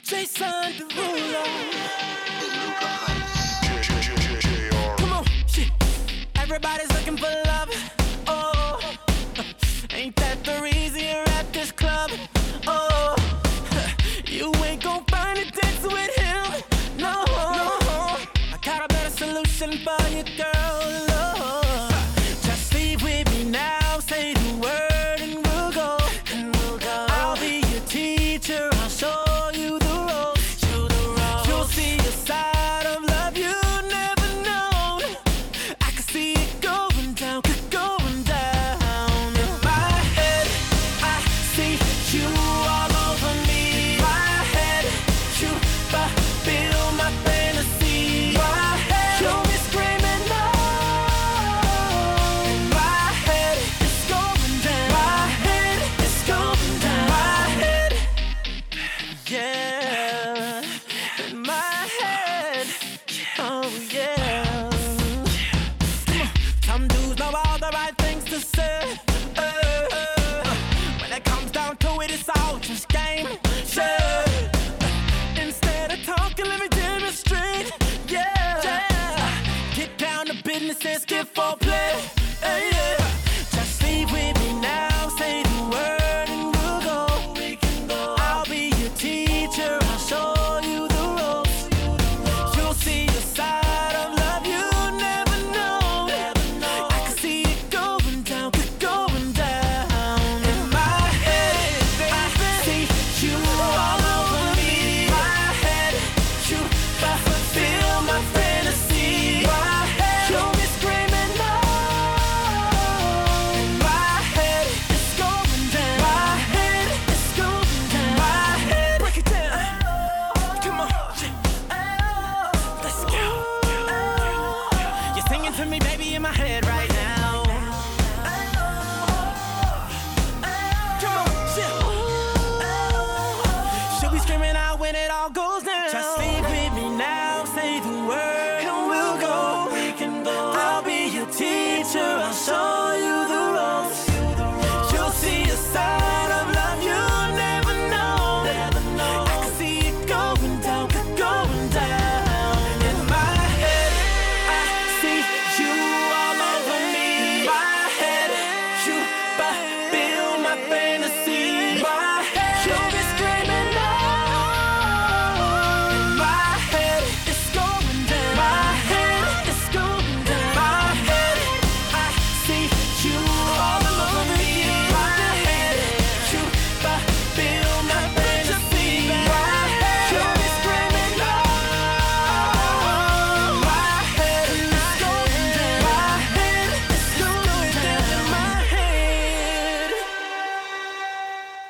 Jason Derulo. Come on, shit. Everybody's looking for love. Oh, ain't that the reason you're at this club? Oh, you ain't gon' find a dance with him. No, I got a better solution for you, girl. Oh, just leave with me now. Say the word and we'll go. I'll be your teacher. I'll show you the ropes. You'll see a side of love you never known. I can see it going down, going down. In my head, I see you.